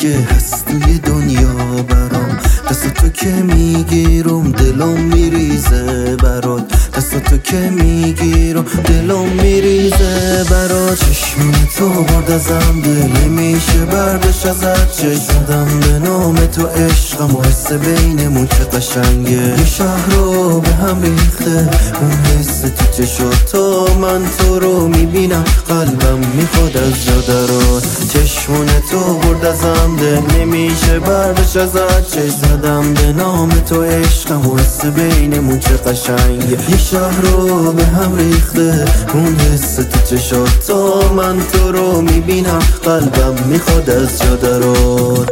که هست توی دنیا برام. دست تو که میگیرم دلم میریزه برات، دست تو که میگیرم دلم میریزه برات. چشم تو برد ازم دل نمیشه بردش ازت، چشم به نام تو عشقم و حس بینمون چه قشنگه. یه شهر رو به هم ریخته اون حس تو چشات، تا من تو رو میبینم قلبم میخواد از جا درات. چشمون تو برد ازم دل نمیشه بردش ازت، چشم به نام تو عشقم و حس بینمون چه قشنگه. یه شهر رو به هم ریخته اون حس تو چشات، تا من تو رو میبینم قلبم میخواد از جا درات.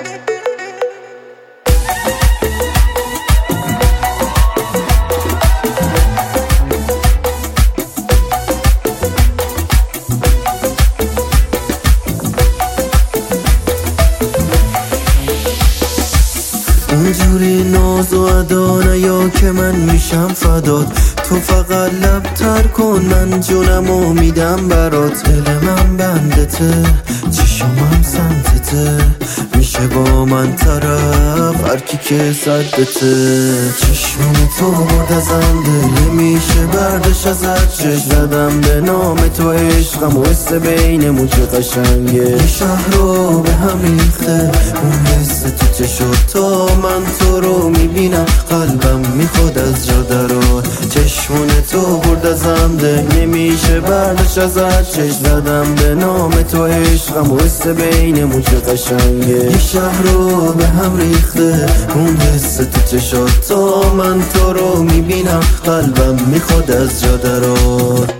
اونجوری ناز و ادا نیا که من میشم فدات، تو فقط لب تر کن من جونمو میدم برات. دل من بندته چشمم سمتته، میشه با من طرف هرکی که صدته. چشم تو برد ازم دل نمیشه بردش ازت، چشم زدم به نام تو عشقم و حس بینمون چه قشنگه. یه شهر رو به هم ریخته اون حس تو چشات، تا من تو رو میبینم قلبم میخواد از جا درات. چشمون تو برد ازم دل نمیشه بردش ازت، چشم زدم به نام تو عشقم و حس بینمون چه قشنگه. یه شهر رو به هم ریخته اون حس تو چشات، تا من تو رو میبینم قلبم میخواد از جا درات.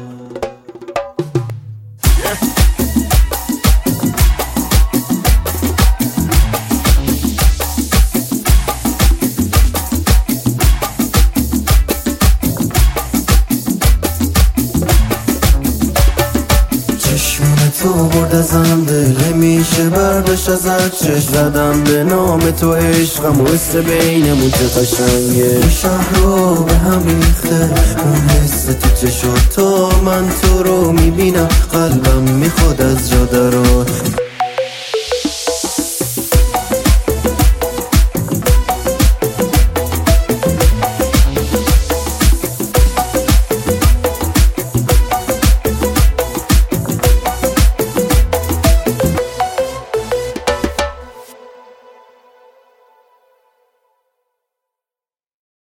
تو برد ازم دل نمیشه بردش ازت، چشم زدم به نام تو عشقم و حس بینمون چه قشنگه. یه شهر رو به هم ریخته اون حس تو چشات، تا من تو رو میبینم قلبم میخواد از جا درات.